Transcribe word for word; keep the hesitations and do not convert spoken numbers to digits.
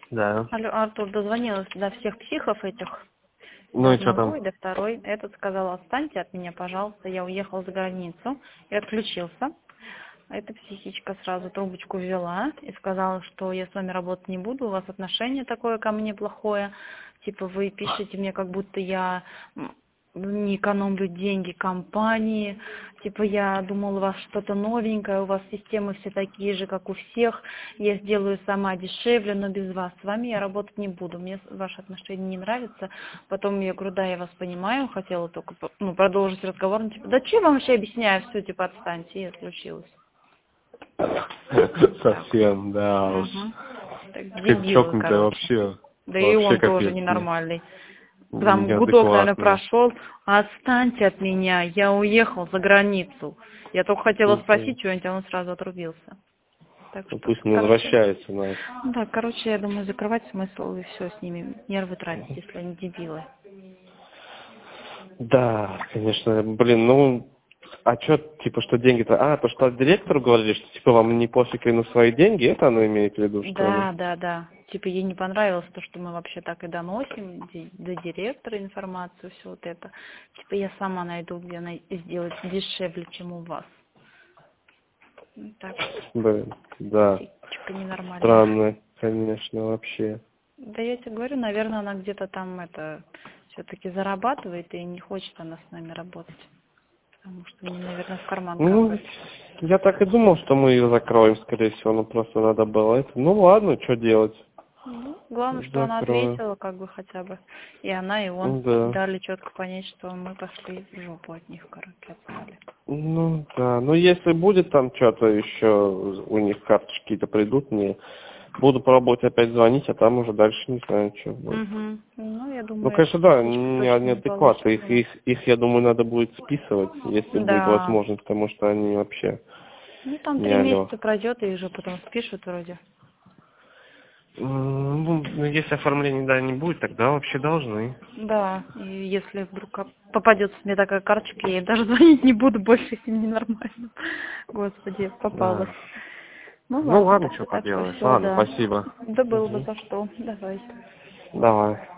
Да. Алло, Артур, дозвонилась до всех психов этих. Ну До и что одного и там? до второй. Этот сказал, отстаньте от меня, пожалуйста. Я уехал за границу и отключился. Эта психичка сразу трубочку взяла и сказала, что я с вами работать не буду, у вас отношение такое ко мне плохое. Типа вы пишете мне, как будто я м, не экономлю деньги компании. Типа я думала, у вас что-то новенькое, у вас системы все такие же, как у всех. Я сделаю сама дешевле, но без вас. С вами я работать не буду. Мне ваши отношения не нравятся. Потом я говорю, да, я вас понимаю, хотела только ну, продолжить разговор. Ну, типа, да что я вам вообще объясняю, все, типа отстаньте, и отключилась. Совсем, да уж. Угу. Так, Какая-то дебилы, чокнутая короче. вообще. Да и Вообще он тоже капец. ненормальный. Там гудок, наверное, Неадекватная. прошел. Отстаньте от меня, я уехал за границу. Я только хотела Угу. спросить что-нибудь, а он сразу отрубился. Так Ну что, пусть не короче, возвращается нас. да, короче, я думаю, закрывать смысл и все с ними, нервы тратить, если они дебилы. Да, конечно, блин, ну, а чё, типа, что деньги-то, а, то, что директору говорили, что, типа, вам не пофиг и на свои деньги, это оно имеет в виду, что ли? Да, да, да. Типа ей не понравилось то, что мы вообще так и доносим ди- до директора информацию, все вот это. Типа я сама найду, где най- сделать дешевле, чем у вас. Ну, так, Блин, да, психичка ненормальная. странно, конечно, вообще. Да я тебе говорю, наверное, она где-то там это все-таки зарабатывает и не хочет она с нами работать. Потому что мне, наверное, в карман Ну, капает. я так и думал, что мы ее закроем, скорее всего, но просто надо было это. Ну, ладно, что делать? Ну, главное, что она Закрою. ответила, как бы хотя бы. И она, и он Да. дали четко понять, что мы пошли в жопу от них, короче, отстали. Ну, да. Ну, если будет там что-то еще, у них карточки какие-то придут мне, буду пробовать опять звонить, а там уже дальше не знаю, что будет. Угу. Ну, я Ну, думаю, эта конечно, да, психичка не, точно не неадекватно. получится Их, у нас. их, их, я думаю, надо будет списывать, если будет Да. возможность, потому что они вообще Ну, там не три алло. месяца пройдет, и уже потом спишут вроде. М, Ну, ну, если оформления, да, не будет, тогда вообще должны. Да, и если вдруг как попадется мне такая карточка, я ей даже звонить не буду больше, если мне нормально. Господи, попалась. Да. Ну Ну, ладно, ладно, тогда что так что поделаешь. все, Ладно, да. спасибо. Да было бы Мгм. за что. Давай. Давай.